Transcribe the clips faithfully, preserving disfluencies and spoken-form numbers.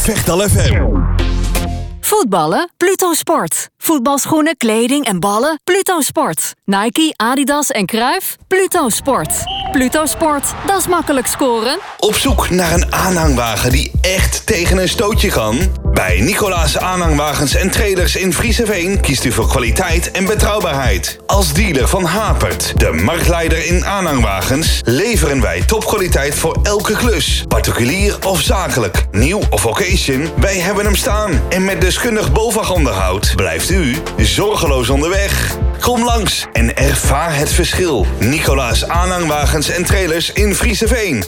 Vechtal F M. Voetballen? Pluto Sport. Voetbalschoenen, kleding en ballen? Pluto Sport. Nike, Adidas en Cruijff? Pluto Sport. Pluto Sport, dat is makkelijk scoren. Op zoek naar een aanhangwagen die echt tegen een stootje kan? Bij Nicolaas Aanhangwagens en Trailers in Frieseveen kiest u voor kwaliteit en betrouwbaarheid. Als dealer van Hapert, de marktleider in aanhangwagens, leveren wij topkwaliteit voor elke klus. Particulier of zakelijk, nieuw of occasion, wij hebben hem staan. En met deskundig BOVAG-onderhoud blijft u zorgeloos onderweg. Kom langs en ervaar het verschil. Nicolaas Aanhangwagens en Trailers in Frieseveen.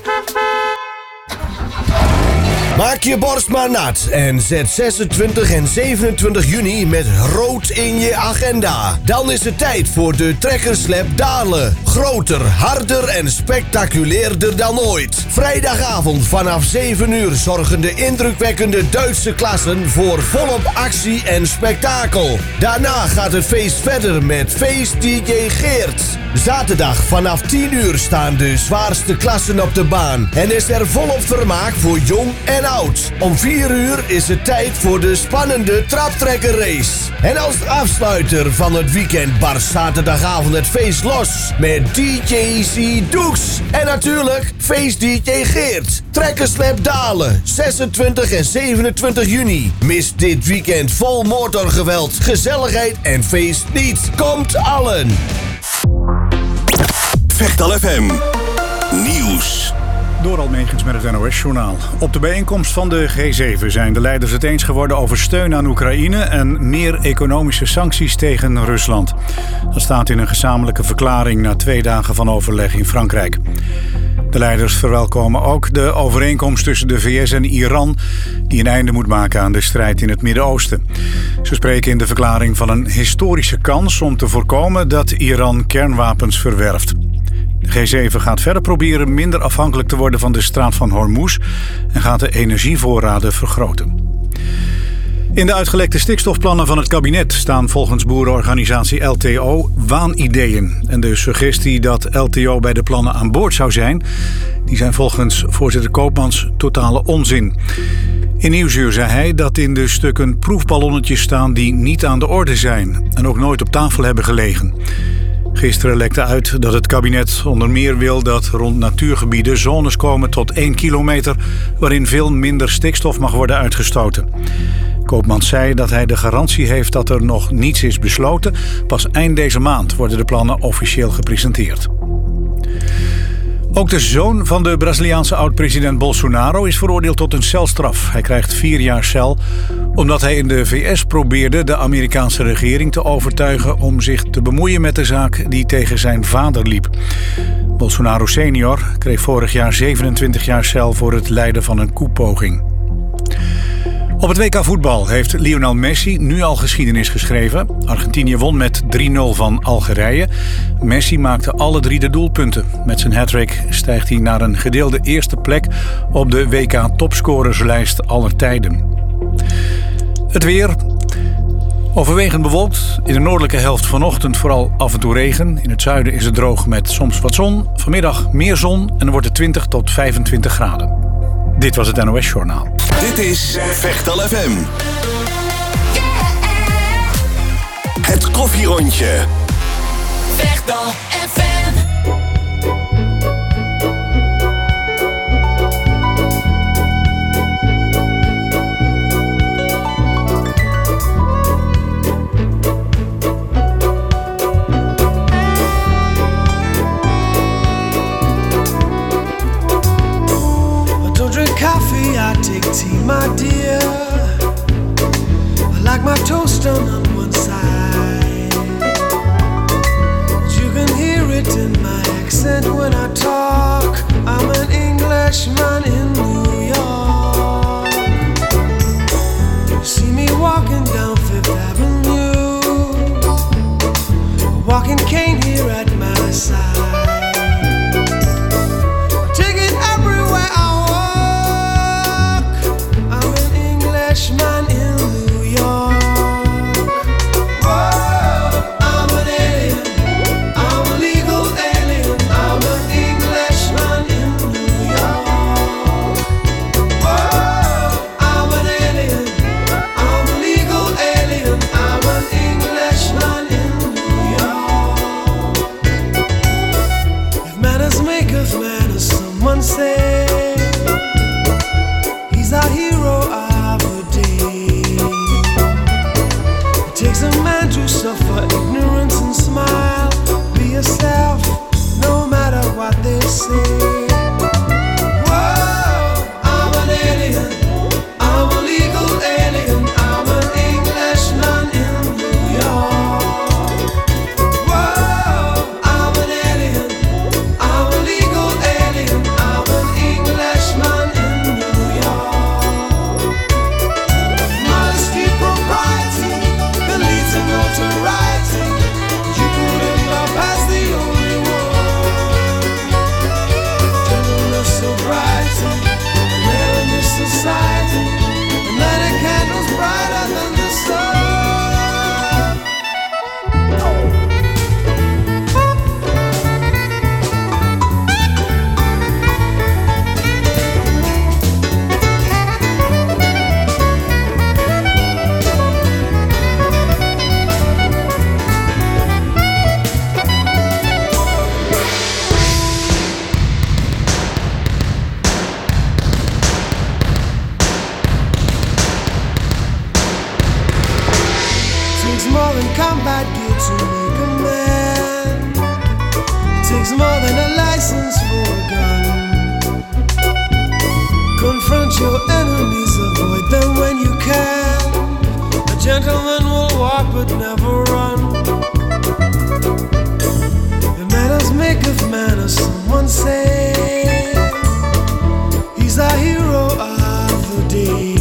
Maak je borst maar nat en zet zesentwintig en zevenentwintig juni met rood in je agenda. Dan is het tijd voor de Trekkerslap Dalen. Groter, harder en spectaculairder dan ooit. Vrijdagavond vanaf zeven uur zorgen de indrukwekkende Duitse klassen voor volop actie en spektakel. Daarna gaat het feest verder met Feest D J Geert. Zaterdag vanaf tien uur staan de zwaarste klassen op de baan en is er volop vermaak voor jong en oud. Om vier uur is het tijd voor de spannende traptrekkerrace. En als afsluiter van het weekend barst zaterdagavond het feest los met D J C Doeks. En natuurlijk Feest D J Geert. Trekkerslap Dalen, zesentwintig en zevenentwintig juni. Mis dit weekend vol motorgeweld, gezelligheid en feest niet. Komt allen! Vechtal F M. Nieuws. Door Almegens met het N O S-journaal. Op de bijeenkomst van de G zeven zijn de leiders het eens geworden over steun aan Oekraïne en meer economische sancties tegen Rusland. Dat staat in een gezamenlijke verklaring na twee dagen van overleg in Frankrijk. De leiders verwelkomen ook de overeenkomst tussen de V S en Iran, die een einde moet maken aan de strijd in het Midden-Oosten. Ze spreken in de verklaring van een historische kans om te voorkomen dat Iran kernwapens verwerft. De G zeven gaat verder proberen minder afhankelijk te worden van de straat van Hormuz en gaat de energievoorraden vergroten. In de uitgelekte stikstofplannen van het kabinet staan volgens boerenorganisatie L T O waanideeën. En de suggestie dat L T O bij de plannen aan boord zou zijn, die zijn volgens voorzitter Koopmans totale onzin. In Nieuwsuur zei hij dat in de stukken proefballonnetjes staan die niet aan de orde zijn en ook nooit op tafel hebben gelegen. Gisteren lekte uit dat het kabinet onder meer wil dat rond natuurgebieden zones komen tot één kilometer waarin veel minder stikstof mag worden uitgestoten. Koopmans zei dat hij de garantie heeft dat er nog niets is besloten. Pas eind deze maand worden de plannen officieel gepresenteerd. Ook de zoon van de Braziliaanse oud-president Bolsonaro is veroordeeld tot een celstraf. Hij krijgt vier jaar cel omdat hij in de V S probeerde de Amerikaanse regering te overtuigen om zich te bemoeien met de zaak die tegen zijn vader liep. Bolsonaro senior kreeg vorig jaar zevenentwintig jaar cel voor het leiden van een koepoging. Op het W K voetbal heeft Lionel Messi nu al geschiedenis geschreven. Argentinië won met drie nul van Algerije. Messi maakte alle drie de doelpunten. Met zijn hattrick stijgt hij naar een gedeelde eerste plek op de W K-topscorerslijst aller tijden. Het weer. Overwegend bewolkt. In de noordelijke helft vanochtend vooral af en toe regen. In het zuiden is het droog met soms wat zon. Vanmiddag meer zon en dan wordt het twintig tot vijfentwintig graden. Dit was het N O S-journaal. Dit is Vechtal F M. Het koffierondje. Vechtal F M. I take tea, my dear. I like my toast done on one side. You can hear it in my accent when I talk. I'm an Englishman in New York. You see me walking down Fifth Avenue, a walking cane here at my side. Take it everywhere I I'm in more than combat gear to make a man. It takes more than a license for a gun. Confront your enemies, avoid them when you can. A gentleman will walk but never run. The manners maketh manners, someone say. He's a hero of the day.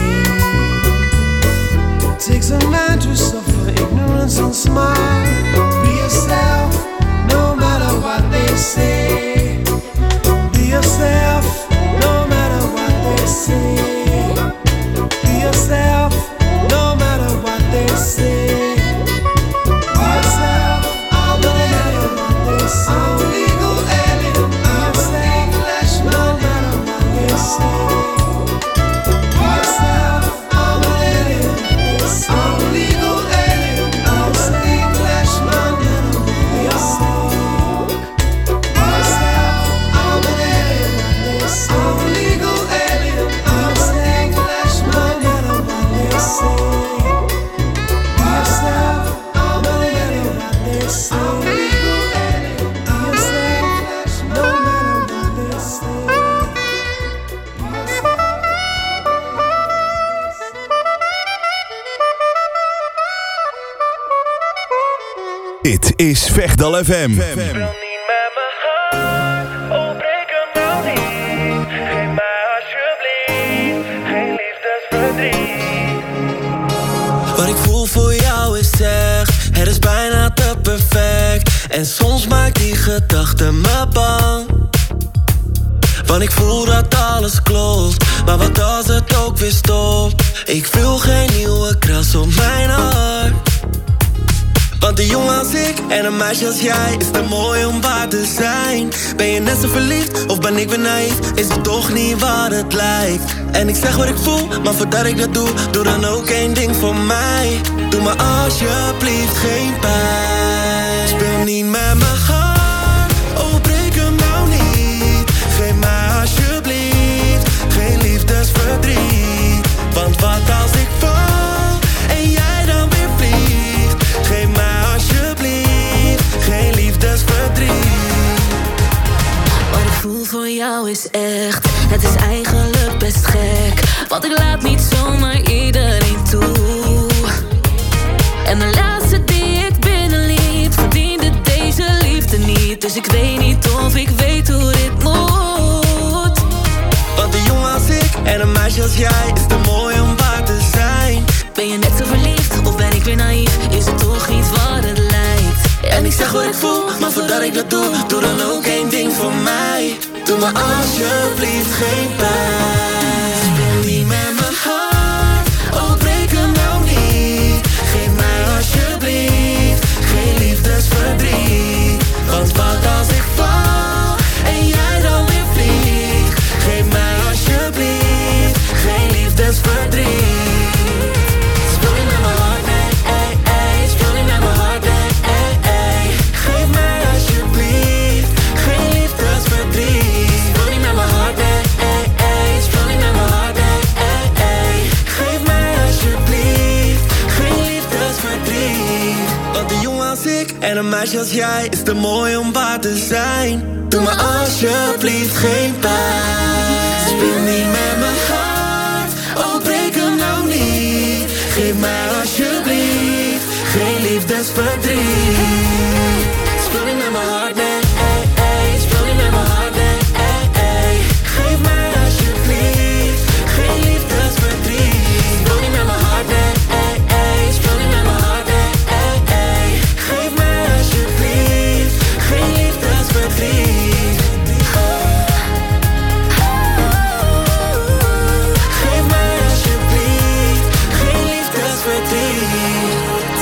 It takes a man to suffer ignorance and smile. Be yourself, no matter what they say. Be yourself, no matter what they say. Be yourself, no matter what they say. Be yourself, no matter what they say. I'm a legal alien, I'm a English, no matter what they say. Be yourself, I'm an alien, I'm a legal alien, I'm a English, no matter what they say. Be yourself, I'm an alien, I'm a legal alien, I'm a English, no matter what they say. Be yourself, I'm an alien, I'm a legal alien, I'm a English, no matter what they say. Dit is Vechtal F M. Speel niet met mijn hart, oh breek hem nou niet. Geef mij alsjeblieft geen liefdesverdriet. Wat ik voel voor jou is echt, het is bijna te perfect. En soms maakt die gedachte me bang. Want ik voel dat alles klopt, maar wat als het ook weer stopt? Ik wil geen nieuwe kras op mijn hart. Want een jongen als ik en een meisje als jij is te mooi om waar te zijn. Ben je net zo verliefd of ben ik weer naïef? Is het toch niet wat het lijkt? En ik zeg wat ik voel, maar voordat ik dat doe, doe dan ook één ding voor mij. Doe me alsjeblieft geen pijn. Speel niet met mijn hart, oh breek hem nou niet. Geef mij alsjeblieft geen liefdesverdriet. Want wat als ik val en jij dan weer vliegt? Geef mij alsjeblieft geen liefdesverdriet. Wat ik voel voor jou is echt, het is eigenlijk best gek. Want ik laat niet zomaar iedereen toe. En de laatste die ik binnenliet verdiende deze liefde niet. Dus ik weet niet of ik weet hoe dit moet. Want een jongen als ik en een meisje als jij is te mooi om waar te zijn. Ben je net zo verliefd of ben ik weer naïef? Is het toch niet wat het lijkt? En ik zeg wat ik voel, maar voordat ik dat doe, doe dan ook één ding voor mij. Doe me alsjeblieft geen pijn. Speel niet met mijn hart, oh breek hem nou niet. Geef mij alsjeblieft geen liefdesverdriet. Want wat als ik val en jij dan weer vliegt? Geef mij alsjeblieft geen liefdesverdriet. Speel niet met mijn hart, nee, ey, ey. Speel niet met mijn hart, nee, ey, ey. Geef mij alsjeblieft geen liefdesverdriet. Speel niet met mijn hart, nee, ey, ey. Speel niet met mijn hart, nee, ey, ey. Geef mij alsjeblieft geen liefdesverdriet. Want een jongen als ik en een meisje als jij is te mooi om waar te zijn. Doe me alsjeblieft geen pijn. Speel niet met mijn hart, oh breek hem nou niet. Geef mij alsjeblieft geen liefdesverdriet. Speel niet met mijn hart, nee, ey, ey. Speel niet met mijn hart, nee, ey, ey. Geef mij alsjeblieft geen liefdesverdriet. Speel niet met mijn hart, nee, ey, ey. Speel niet met mijn hart, nee, ey, ey. Geef mij alsjeblieft geen liefdesverdriet. Geef mij alsjeblieft geen liefdesverdriet.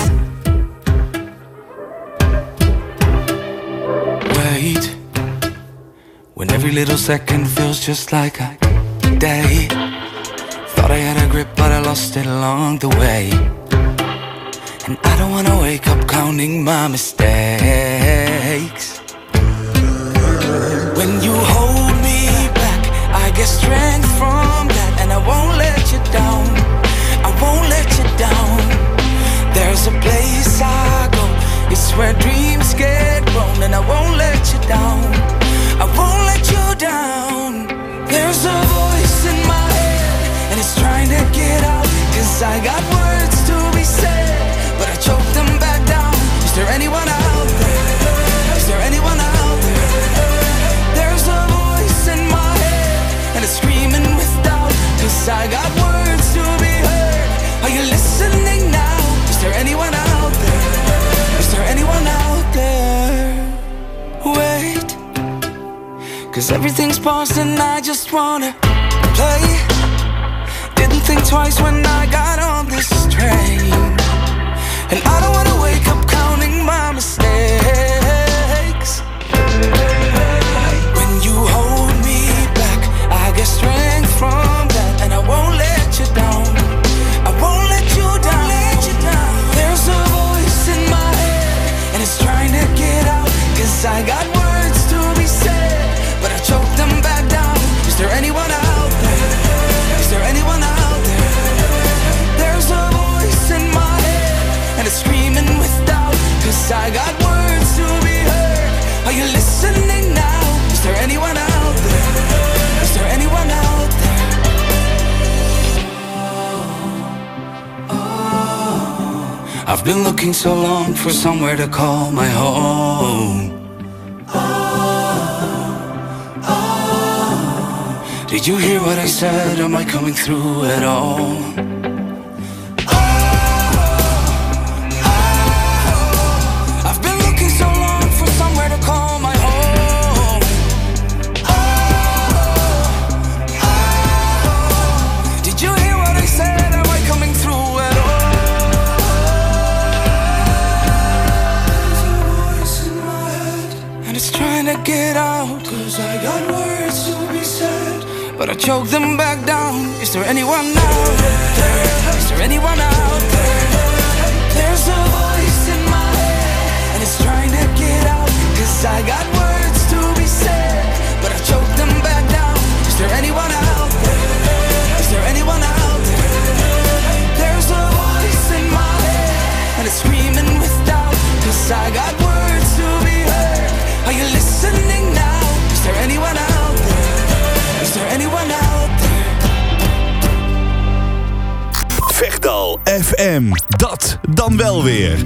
Wait, when every little second feels just like a day. Thought I had a grip, but I lost it along the way. And I don't wanna wake up counting my mistakes. When you hold me back, I get strength from that. And I won't let you down, I won't let you down. There's a place I 'cause I got words to be said, but I choke them back down. Is there anyone out there? Is there anyone out there? There's a voice in my head, and it's screaming with doubt, 'cause I got words to be heard. Are you listening now? Is there anyone out there? Is there anyone out there? Wait, 'cause everything's paused and I just wanna play. Didn't think twice when I got on this train, and I don't wanna wake up counting my mistakes. When you hold me back, I get strength from that, and I won't let you down. I won't let you down. There's a voice in my head, and it's trying to get out, 'cause I got words to be said, but I choke them back down. Is there anyone out there? Is there anyone out there? There's a voice in my head, and it's screaming with doubt, 'cause I got words to be heard. Are you listening now? Is there anyone out there? Is there anyone out there? I've been looking so long for somewhere to call my home. Did you hear what I said? Am I coming through at all? I've been looking so long for somewhere to call my home. Did you hear what I said? Am I coming through at all? It's trying to get out, 'cause I got words to be said, but I choke them back down. Is there anyone out there? Is there anyone out there? There's a voice in my head, and it's trying to get out, 'cause I got words to be said, but I choke them back down. Is there anyone out there? Is there anyone out there? There's a voice in my head, and it's screaming with doubt, 'cause I got words to be heard. Are you listening now? Is there anyone out there? Is there anyone out there? Vechtdal F M, dat dan wel weer.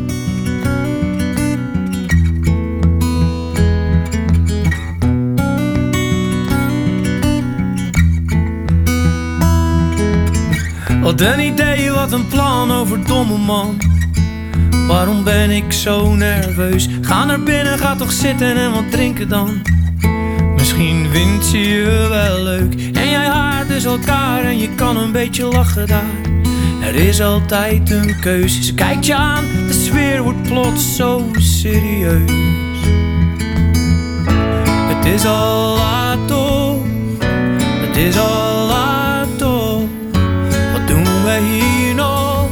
Wat een idee, wat een plan, over domme man. Waarom ben ik zo nerveus? Ga naar binnen, ga toch zitten en wat drinken dan. Misschien vindt ze je wel leuk en jij haart dus elkaar en je kan een beetje lachen daar. Er is altijd een keus. Ze kijkt je aan, de sfeer wordt plots zo serieus. Het is al laat toch, het is al laat toch. Wat doen wij hier nog?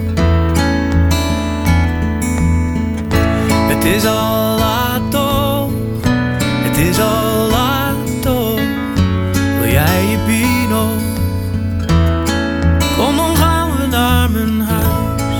Het is al laat toch, het is al laat toch. Wil jij je bier nog? Kom, dan gaan we naar mijn huis.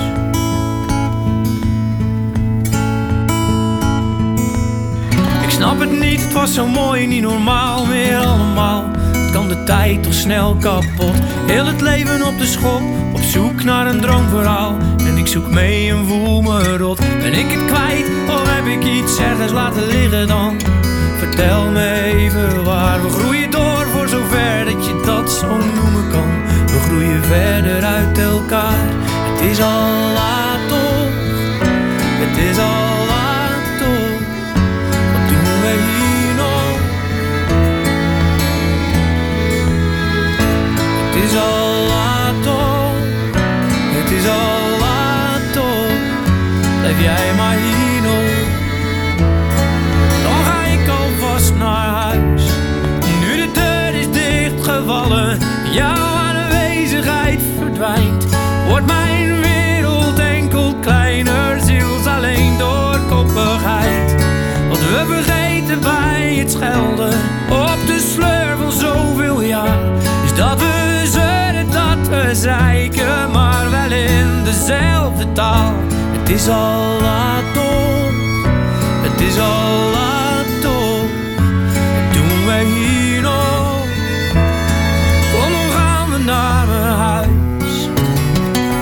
Ik snap het niet, het was zo mooi, niet normaal meer allemaal. Het kan de tijd toch snel kapot. Heel het leven op de schop, op zoek naar een droomverhaal. En ik zoek mee en voel me rot. Ben ik het kwijt of heb ik iets ergens laten liggen dan? Vertel me even waar. We groeien door voor zover dat je dat zo noemen kan. We groeien verder uit elkaar. Het is al laat toch, het is al laat toch. Wat doen we hier nog? Het is al laat toch, het is al laat toch. Blijf jij maar hier nog. Dan ga ik alvast naar huis. Nu de deur is dichtgevallen, jouw aanwezigheid verdwijnt. Wordt mijn wereld enkel kleiner, ziels alleen door koppigheid. Wat we vergeten bij het schelden op de sleur van zoveel jaar, is dat we zeuren, dat we zeiken, maar wel in dezelfde taal. Het is al laat toch, het is al laat toch. Wat doen wij hier nog? Kom, dan gaan we naar mijn huis.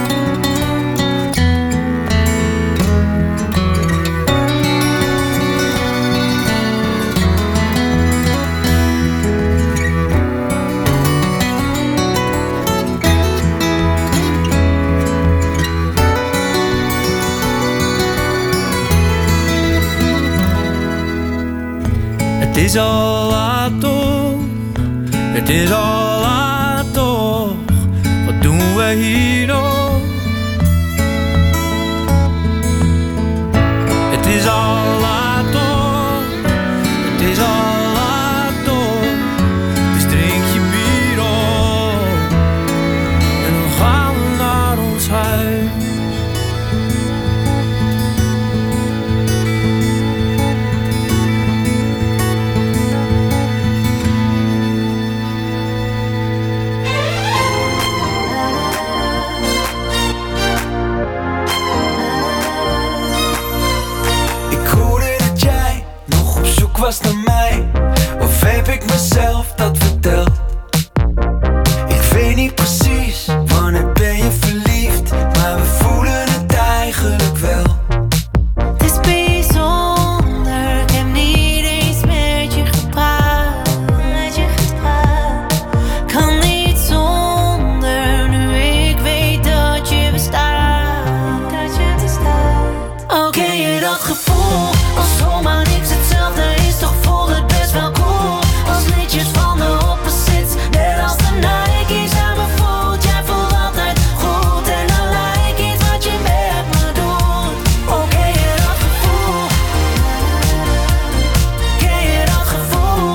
is al laat toch, het is al laat toch. Wat doen we hier nog? Het is al laat toch, het is al laat toch. Dus drink je bier op en dan gaan we naar ons huis. Was naar mij, of heb ik mezelf dat verteld? Ik weet niet precies, wanneer ben je verliefd, maar we voelen het eigenlijk wel. Het is bijzonder, ik heb niet eens met je gepraat, met je gepraat. Kan niet zonder, nu ik weet dat je bestaat, dat je bestaat. Oh, ken je dat gevoel, als zomaar niks hetzelfde is, toch voelt het best wel cool. Als liedjes van de opposites, net als de Nike's aan mijn voet. Jij voelt altijd goed en dan lijkt iets wat je met me doet. Oh, ken je dat gevoel? Ken je dat gevoel?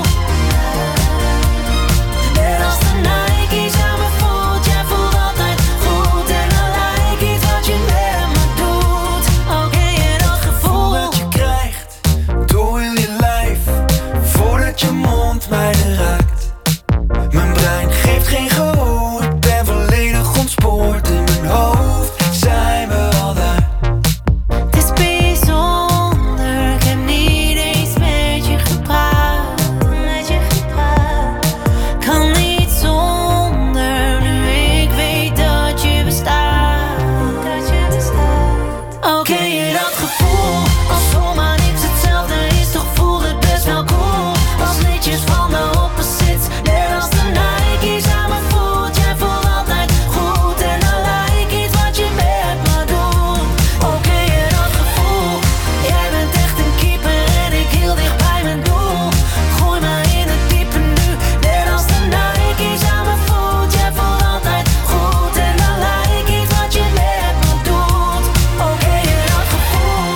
Net als de Nike's aan mijn voet. Jij voelt altijd goed en dan lijkt iets wat je met me doet. Oh, ken je dat gevoel? Dat je krijgt door heel je lijf, voordat je mond mij raakt. Mijn brein geeft geen gehoor, ik ben volledig ontspoord. In mijn hoofd zijn we al daar. Het is bijzonder, ik heb niet eens met je gepraat, met je gepraat. Kan niet zonder, nu ik weet dat je bestaat, dat je bestaat. Oh, ken je dat gevoel, als zomaar niks hetzelfde is, toch voelt het best wel cool. Als liedjes van de opposites, net als de Nike's aan mijn voet. Jij voelt altijd goed en dan lijkt iets wat je met me doet. Oh, ken je dat gevoel? Jij bent echt een keeper en ik heel dicht bij mijn doel. Gooi me in het diepe nu, net als de Nike's aan mijn voet. Jij voelt altijd goed en dan lijkt iets wat je met me doet. Oh, ken je dat gevoel?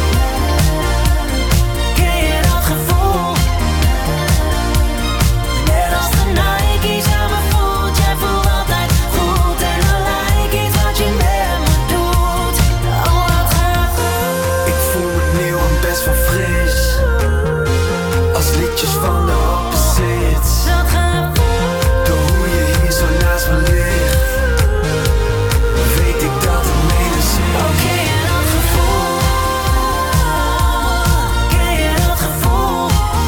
Ken je dat gevoel? Net als de Nike's aan mijn voet. Jij voelt altijd goed en dan lijkt iets wat je met me doet. Oh, dat gaat goed. Ik voel me nieuw en best wel fris, als liedjes van de opposites. Dat gaat goed. Door hoe je hier zo naast me ligt, weet ik dat het menens is. Oh, ken je dat gevoel? Ken je dat gevoel?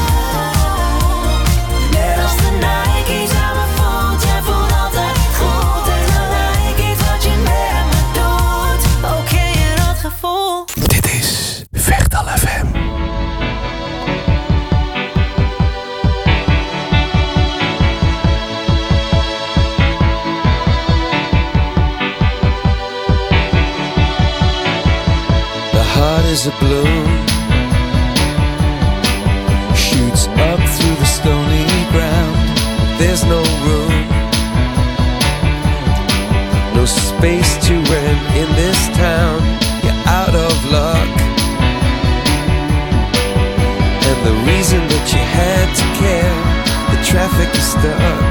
Net als de Nike's aan mijn voet. Jij voelt altijd goed en dan lijkt iets wat je met me doet. Oh, ken je dat gevoel? Dit is Vechtal F M. The heart is a balloon, shoots up through the stony ground. There's no room, no space to rent in this town. You're out of luck, and the reason that you had to care, the traffic is stuck,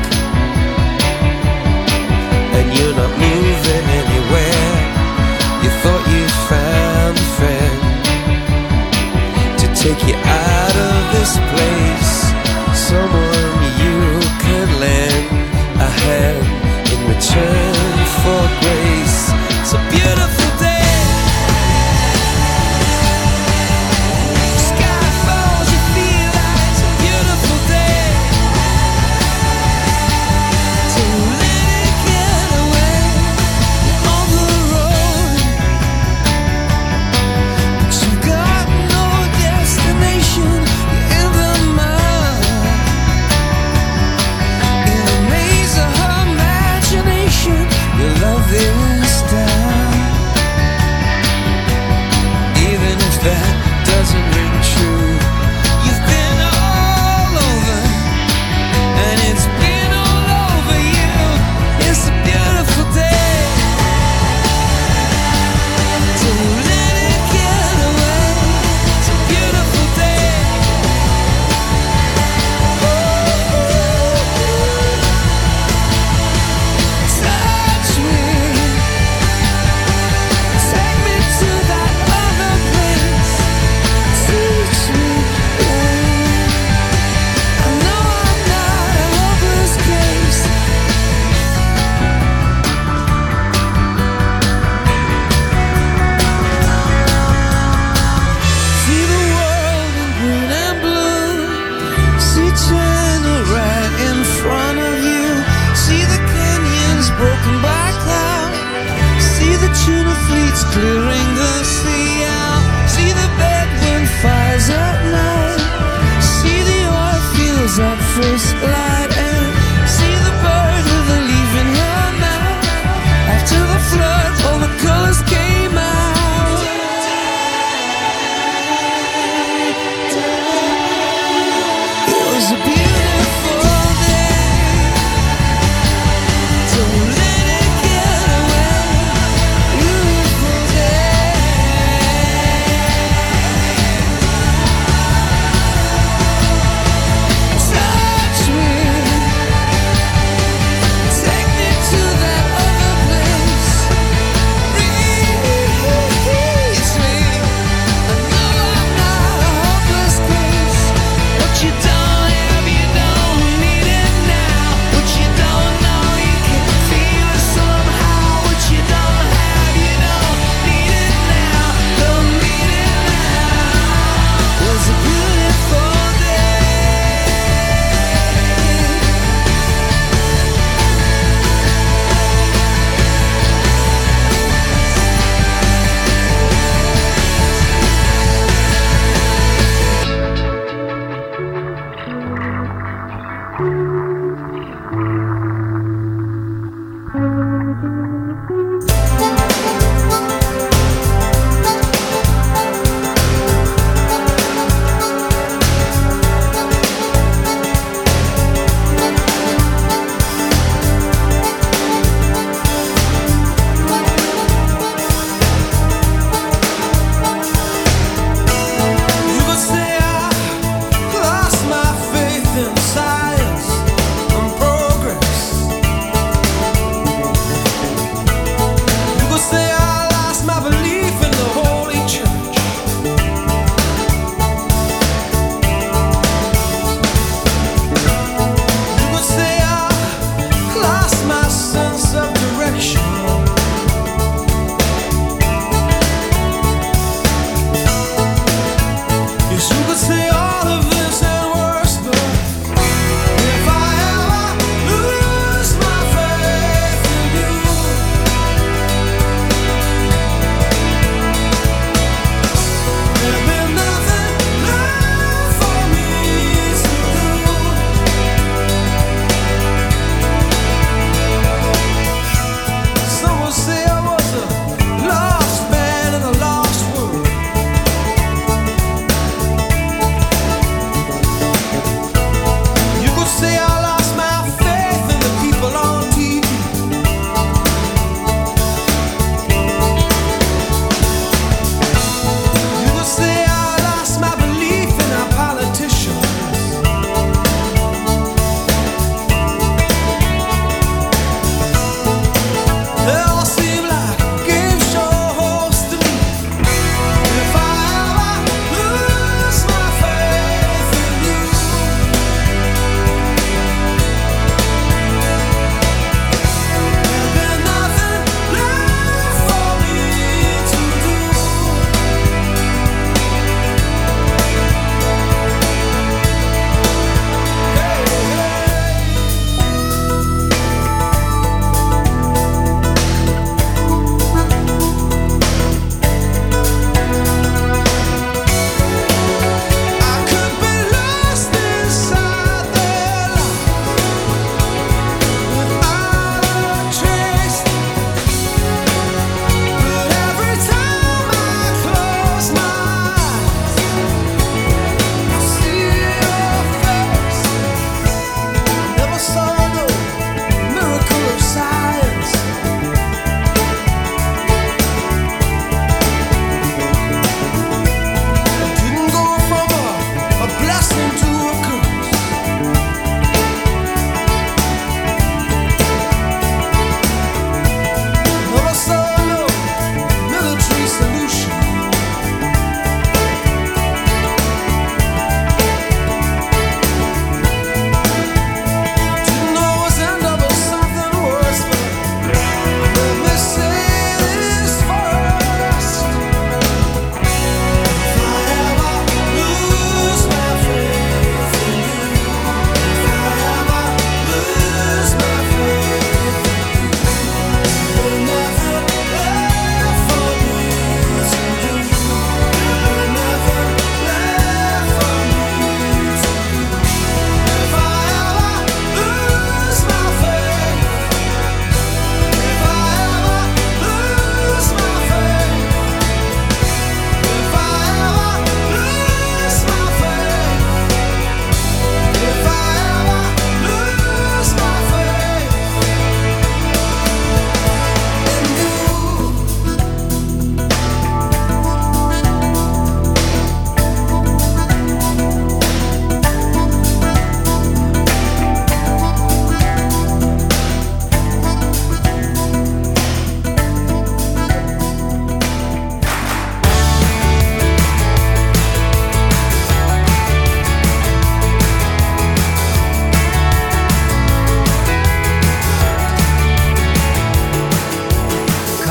and you're not moving anywhere. You thought you found a friend to take you out of this place, someone you can lend a hand in return for grace. It's a beautiful day, sky falls, you feel like it's a beautiful day. clearing the sea out. See the bedroom fires at night. See the oil fields at first light. And see the bird with a leaf in her mouth. After the flood, all the colors came out. It was a beautiful day. Don't let it get away. Beautiful day.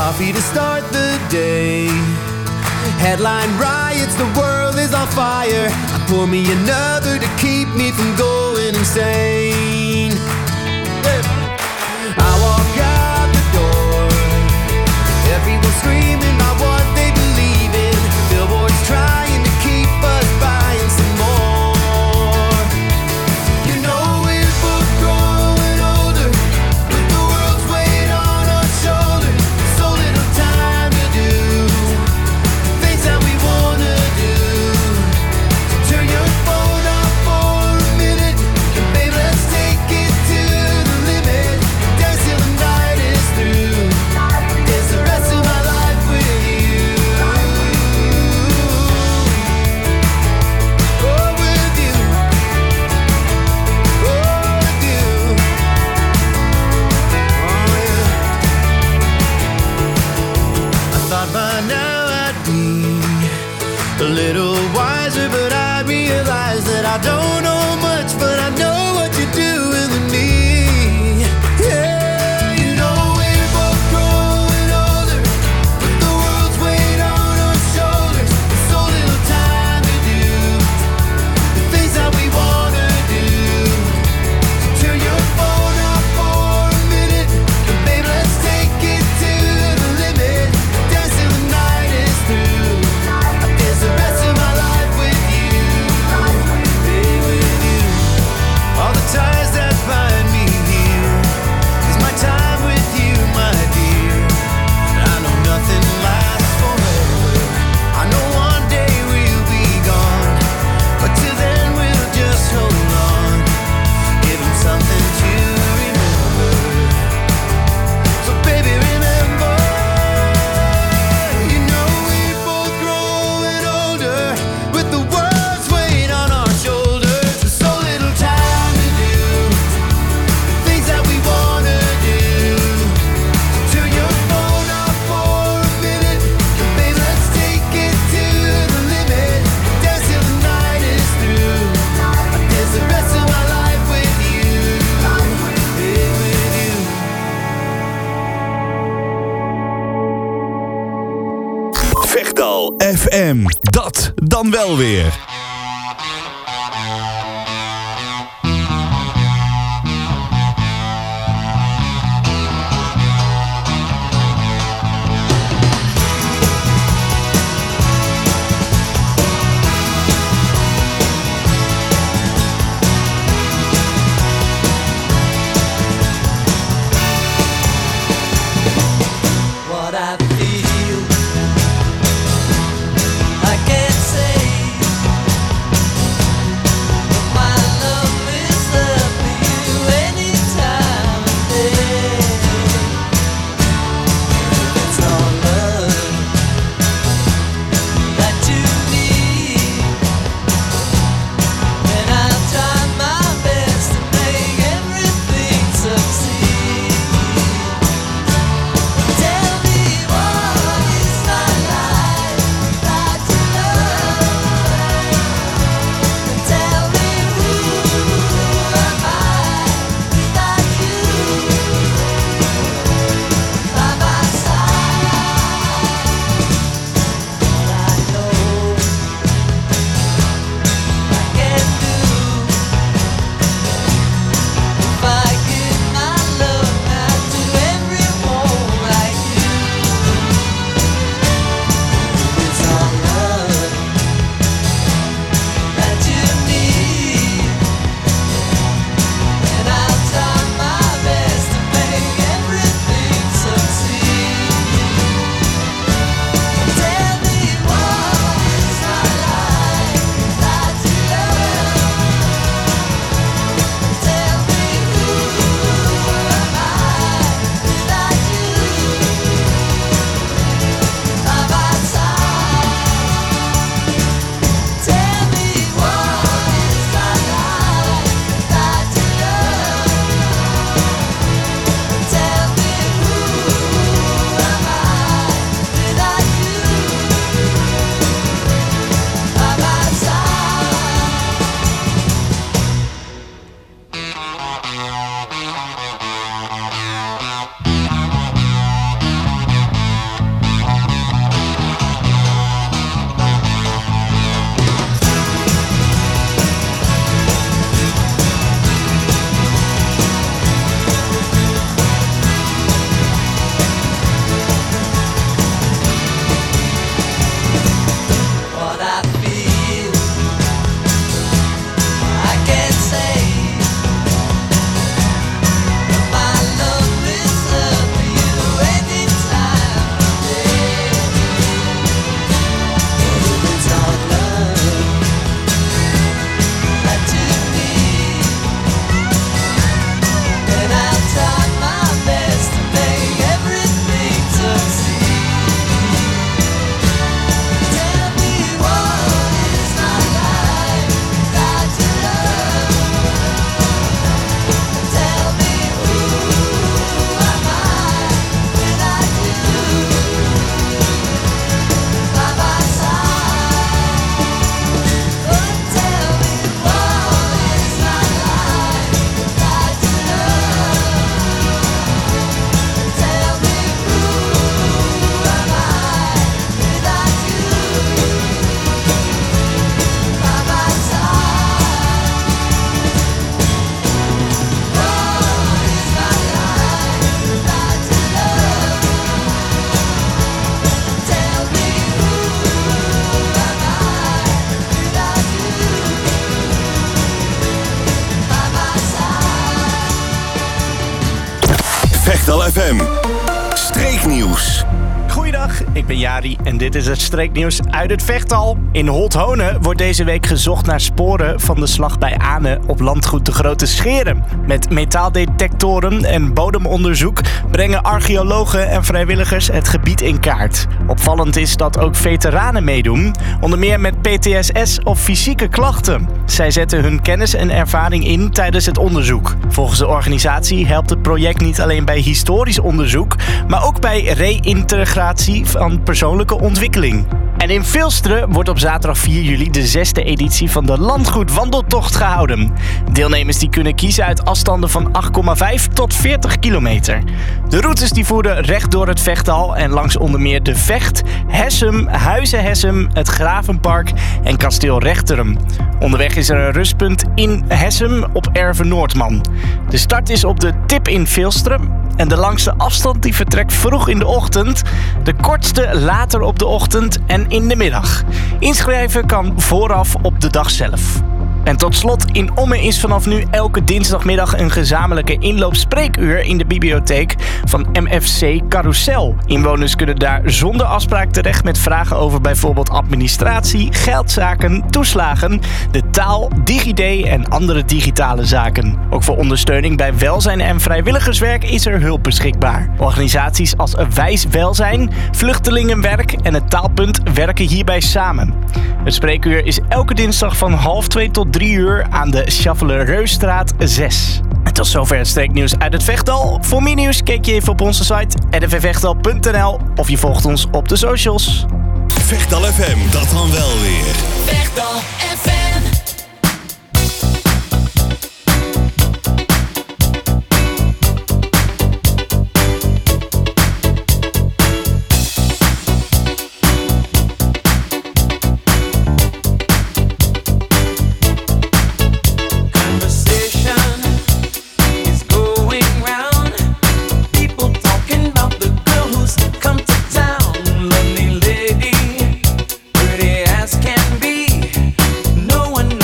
coffee to start the day. Headline riots, the world is on fire. I pour me another to keep me from going insane. I walk out the door, everyone screaming about what they believe in. Billboards trying to keep us buying some more. You know we're both growing older, with the world's weight on our shoulders. So little time to do things that we wanna do. So turn your phone off for a minute, and babe, let's take it to the limit. Dance till the night is through. It's the rest of my life with you. Oh, with you. Oh, with you. Oh, yeah. I thought by now I'd be a little wiser, but I realize that I don't know much, but I know what you're doing to me. Yeah, you know we're both growing older, with the world's weight on our shoulders. There's so little time to do the things that we wanna do. So turn your phone off for a minute, and babe, let's take it to the limit. Dance till the night is through. It's the rest of my life with you, hey, with you. All the ties that bind me here is my time with you, my dear. I know nothing lasts forever. I know one day we'll be gone, but till then we'll just hold on. Give 'em something to remember. So baby, remember, you know we're both growing older, with the world's weight on our shoulders. There's so little time to do the things that we wanna do. Turn your phone off for a minute, and babe, let's take it to the limit. Dance till the night is through. There's the rest of my life with you, hey, with you. Vechtal F M, dat dan wel weer. What I feel, I can't say. M. Streeknieuws. Goeiedag, ik ben Jari en dit is het streeknieuws uit het Vechtal. In Holthonen wordt deze week gezocht naar sporen van de slag bij Ane op landgoed de Grote Scheren. Met metaaldetectoren en bodemonderzoek brengen archeologen en vrijwilligers het gebied in kaart. Opvallend is dat ook veteranen meedoen, onder meer met P T S S of fysieke klachten. Zij zetten hun kennis en ervaring in tijdens het onderzoek. Volgens de organisatie helpt het project niet alleen bij historisch onderzoek, maar ook bij reïntegratie van persoonlijke ontwikkeling. En in Vilsteren wordt op zaterdag vier juli de zesde editie van de Landgoed Wandeltocht gehouden. Deelnemers die kunnen kiezen uit afstanden van acht komma vijf tot veertig kilometer. De routes die voeren recht door het Vechtal en langs onder meer de Vecht, Hessum, Huizen Hessum, het Gravenpark en Kasteel Rechterum. Onderweg is er een rustpunt in Hessum op Erve Noordman. De start is op de Tip in Vilsteren en de langste afstand die vertrekt vroeg in de ochtend, de kortste later op de ochtend en in de middag. Inschrijven kan vooraf op de dag zelf. En tot slot, in Ommen is vanaf nu elke dinsdagmiddag een gezamenlijke inloopspreekuur in de bibliotheek van M F C Carousel. Inwoners kunnen daar zonder afspraak terecht met vragen over bijvoorbeeld administratie, geldzaken, toeslagen, de taal, DigiD en andere digitale zaken. Ook voor ondersteuning bij welzijn en vrijwilligerswerk is er hulp beschikbaar. Organisaties als Wijs Welzijn, Vluchtelingenwerk en het Taalpunt werken hierbij samen. Het spreekuur is elke dinsdag van half twee tot drie uur aan de Chaffelereustraat zes. En tot zover het streeknieuws uit het Vechtal. Voor meer nieuws kijk je even op onze site r f vechtal punt n l of je volgt ons op de socials. Vechtal F M, dat dan wel weer. Vechtal F M. Pretty as can be, no one knows.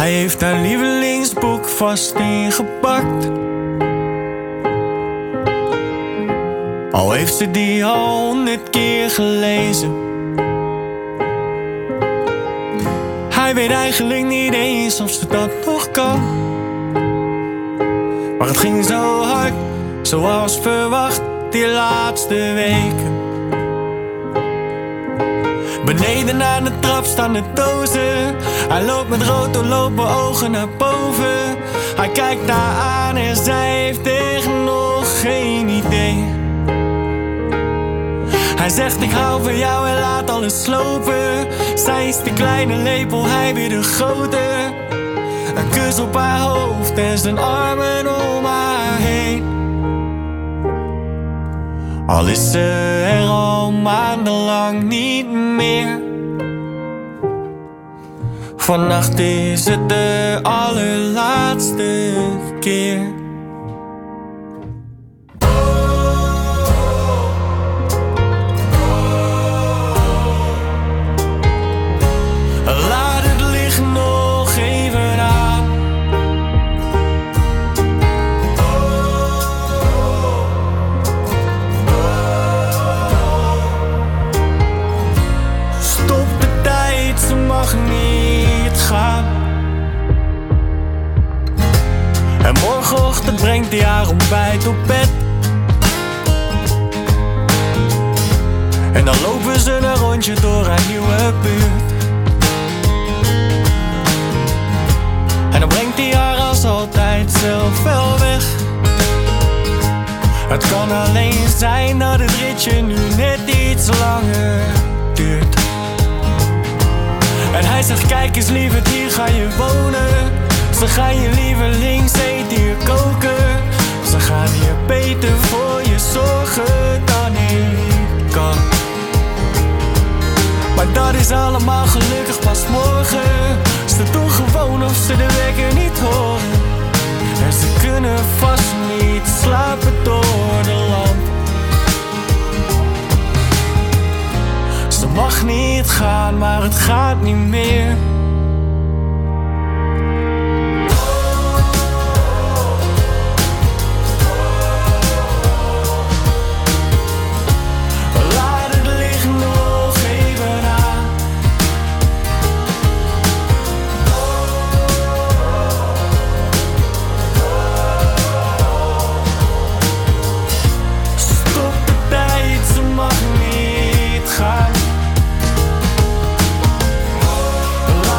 Hij heeft haar lievelingsboek vast ingepakt. Al heeft ze die al honderd keer gelezen. Hij weet eigenlijk niet eens of ze dat nog kan. Maar het ging zo hard, zoals verwacht, die laatste weken. Beneden aan de trap staan de dozen. Hij loopt met rood doorlopen ogen naar boven. Hij kijkt haar aan en zij heeft echt nog geen idee. Hij zegt ik hou van jou en laat alles slopen. Zij is de kleine lepel, hij weer de grote. Een kus op haar hoofd en zijn armen om haar heen. Al is ze er al maandenlang niet meer. Vannacht is het de allerlaatste keer. Laat het licht nog even aan. Stop de tijd, ze mag niet gaan. En morgenochtend brengt hij haar ontbijt op bed. En dan lopen ze een rondje door haar nieuwe buurt. En dan brengt hij haar als altijd zelf wel weg. Het kan alleen zijn dat het ritje nu net iets langer duurt. En hij zegt kijk eens lieverd, hier ga je wonen. Ze gaan je lievelings eten hier koken. Ze gaan hier beter voor je zorgen dan ik kan. Maar dat is allemaal gelukkig pas morgen. Ze doen gewoon of ze de wekker niet horen. En ze kunnen vast niet slapen door de lamp. Ze mag niet gaan, maar het gaat niet meer. Laat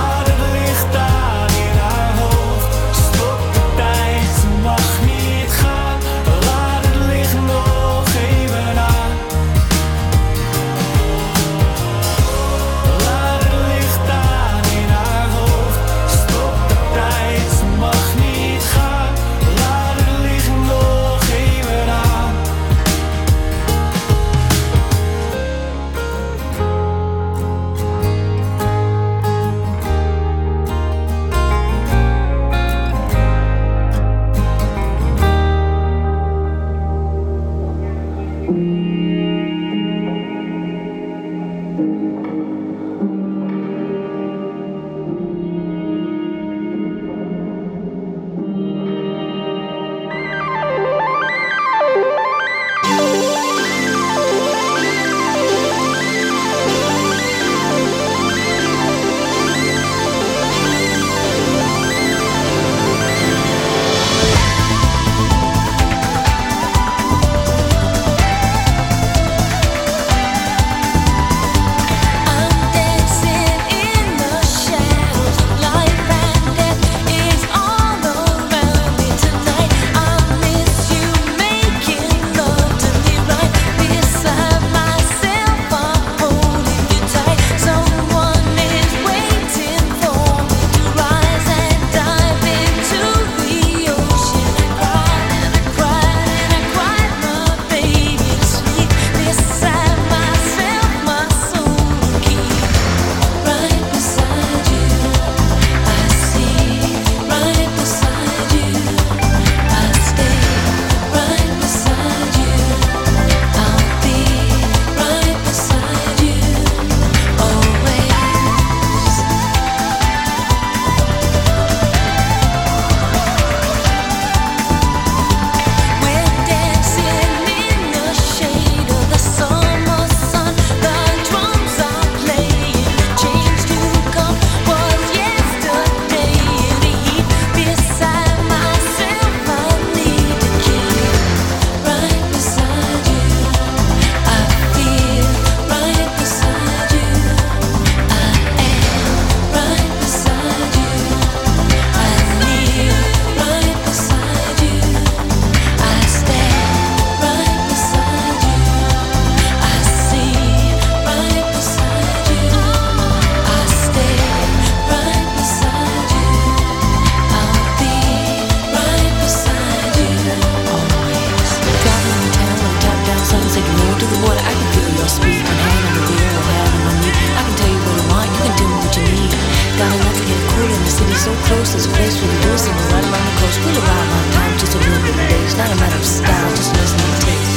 so close, there's a place for the doors and we're right along the coast. We'll arrive on time, just a little bit late. It's not a matter of style, just listen and taste.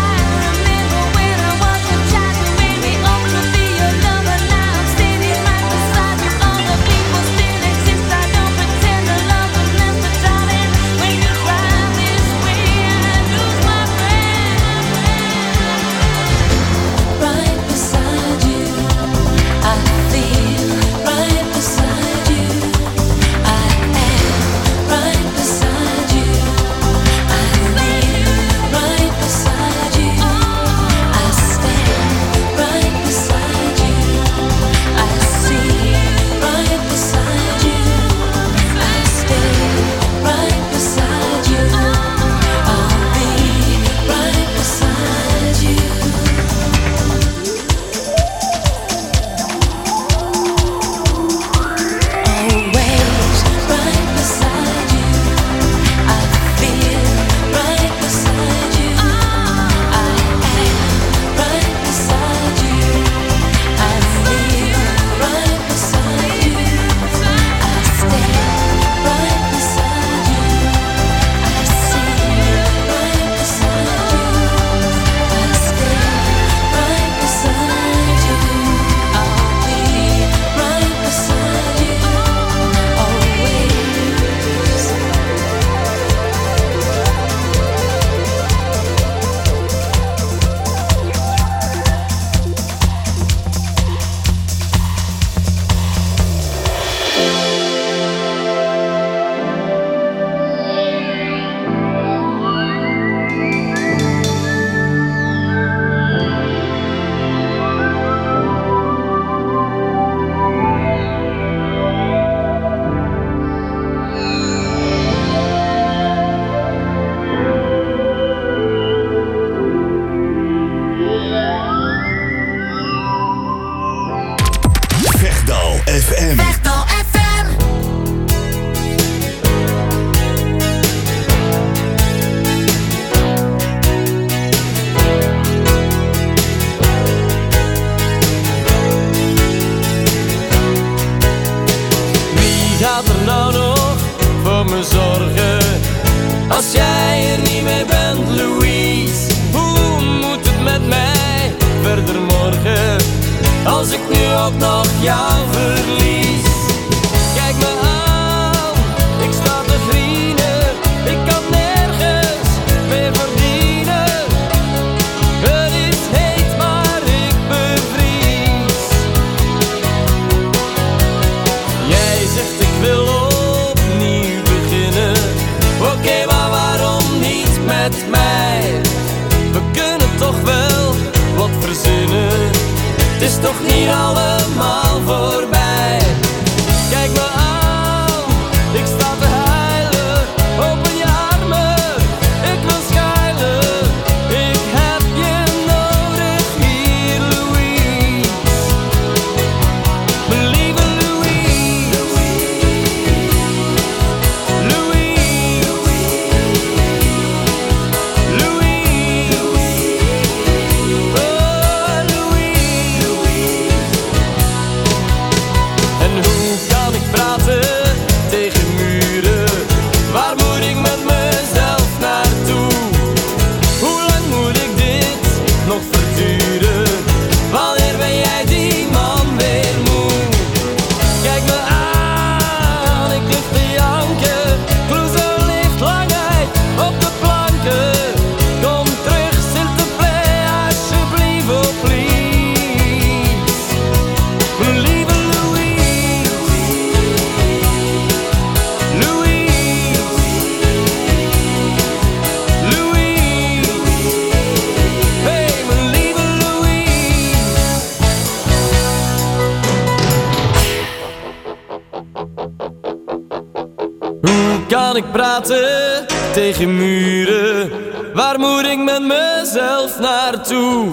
Kan ik praten tegen muren? Waar moet ik met mezelf naartoe?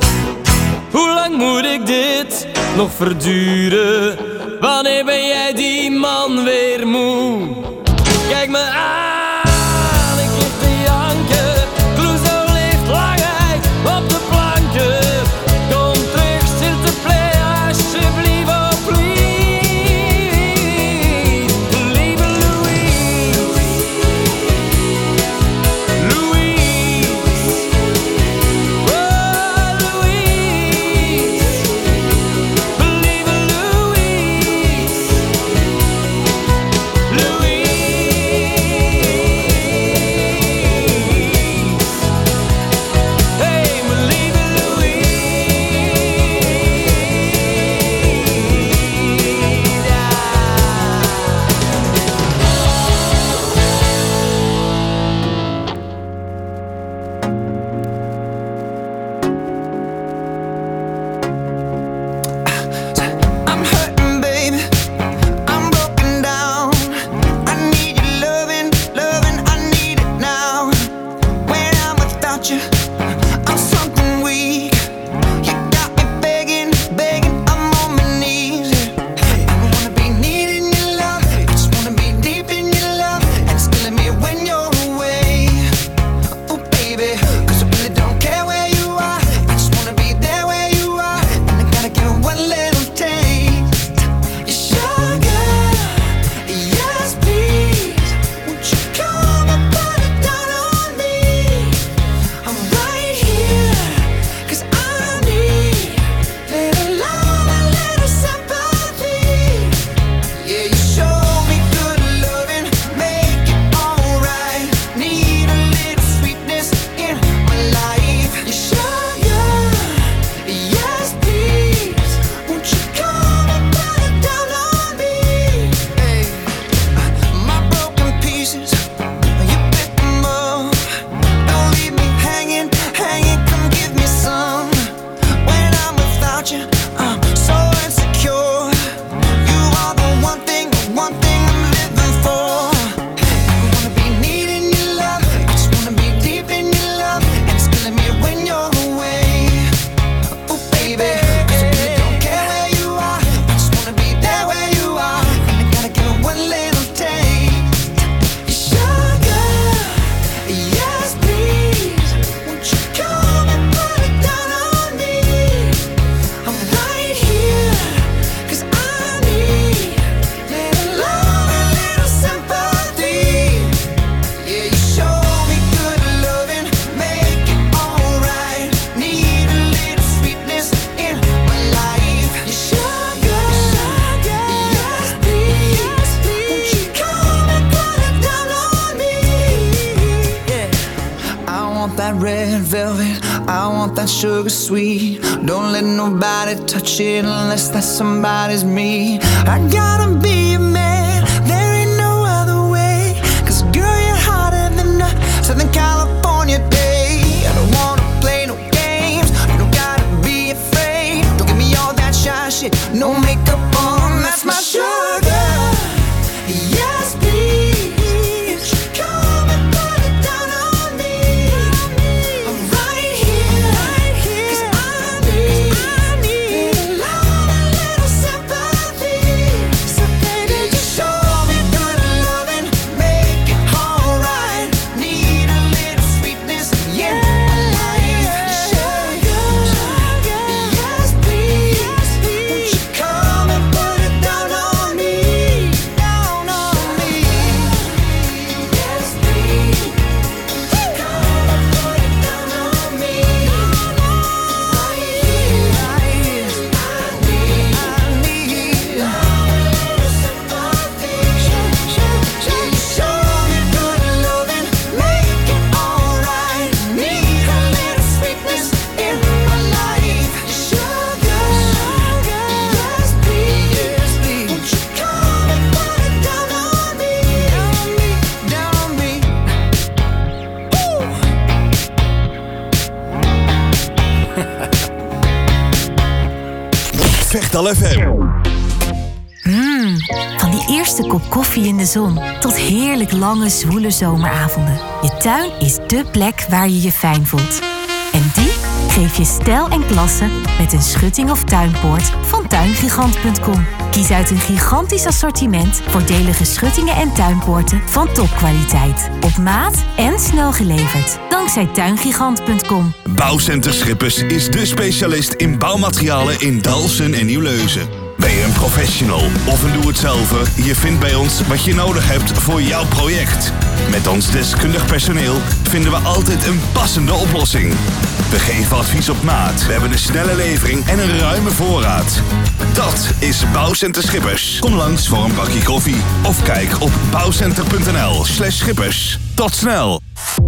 Hoe lang moet ik dit nog verduren? Wanneer ben jij die man weer moe? Kijk me aan, ik lig te janken. Clouseau ligt lang uit op de planken. Kom terug, s'il te plaît, alsjeblieft, oh please. Lieve velvet. I want that sugar sweet. Don't let nobody touch it unless that somebody's me. I gotta be a man, there ain't no other way. Cause girl, you're hotter than a Southern California day. I don't wanna play no games, you don't gotta be afraid. Don't give me all that shy shit, no makeup on, that's my sugar. Yes, please, come and put it down on me. I'm right here, cause I need, I need a lot, a little sympathy. So baby, just show me good loving, make it alright. Need a little sweetness in my life. Sugar, yes please, won't you come and put it down on me, down on me. Yes please, come and put it down on me. Right here, right here. I need, I need a little sympathy. Show me good loving, make it alright. Need a little sweetness in my life. Sugar, yes please, won't you come and put it down on me, down on me, down on me. Vechtal F M. Mmm, van die eerste kop koffie in de zon tot heerlijk lange, zwoele zomeravonden. Je tuin is dé plek waar je je fijn voelt. En die geef je stijl en klasse met een schutting of tuinpoort van tuingigant punt com. Kies uit een gigantisch assortiment voordelige schuttingen en tuinpoorten van topkwaliteit. Op maat en snel geleverd. Dankzij tuingigant punt com. Bouwcenter Schippers is de specialist in bouwmaterialen in Dalfsen en Nieuwleuzen. Ben je een professional of een doe-het-zelver? Je vindt bij ons wat je nodig hebt voor jouw project. Met ons deskundig personeel vinden we altijd een passende oplossing. We geven advies op maat. We hebben een snelle levering en een ruime voorraad. Dat is Bouwcenter Schippers. Kom langs voor een bakje koffie of kijk op bouwcenter punt n l slash schippers. Tot snel!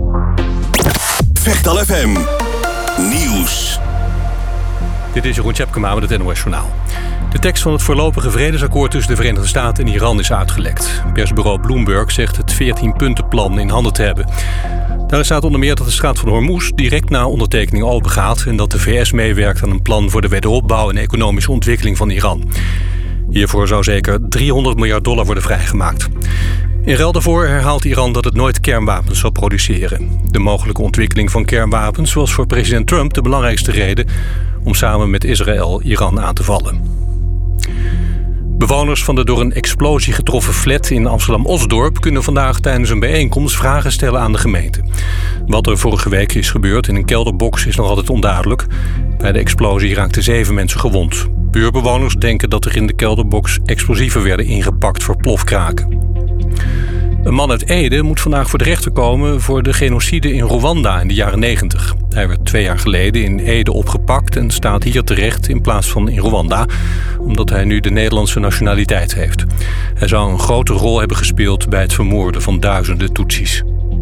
Vechtal F M. Nieuws. Dit is Jeroen Tjepkema met het N O S Journaal. De tekst van het voorlopige vredesakkoord tussen de Verenigde Staten en Iran is uitgelekt. Persbureau Bloomberg zegt het veertien-puntenplan in handen te hebben. Daarin staat onder meer dat de straat van Hormuz direct na ondertekening opengaat en dat de V S meewerkt aan een plan voor de wederopbouw en economische ontwikkeling van Iran. Hiervoor zou zeker driehonderd miljard dollar worden vrijgemaakt. In ruil daarvoor herhaalt Iran dat het nooit kernwapens zal produceren. De mogelijke ontwikkeling van kernwapens was voor president Trump de belangrijkste reden om samen met Israël Iran aan te vallen. Bewoners van de door een explosie getroffen flat in Amsterdam-Osdorp kunnen vandaag tijdens een bijeenkomst vragen stellen aan de gemeente. Wat er vorige week is gebeurd in een kelderbox is nog altijd onduidelijk. Bij de explosie raakten zeven mensen gewond. Buurbewoners denken dat er in de kelderbox explosieven werden ingepakt voor plofkraken. Een man uit Ede moet vandaag voor de rechter komen voor de genocide in Rwanda in de jaren negentig. Hij werd twee jaar geleden in Ede opgepakt en staat hier terecht in plaats van in Rwanda, omdat hij nu de Nederlandse nationaliteit heeft. Hij zou een grote rol hebben gespeeld bij het vermoorden van duizenden Tutsis.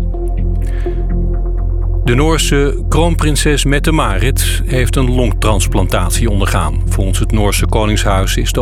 De Noorse kroonprinses Mette-Marit heeft een longtransplantatie ondergaan. Volgens het Noorse Koningshuis is de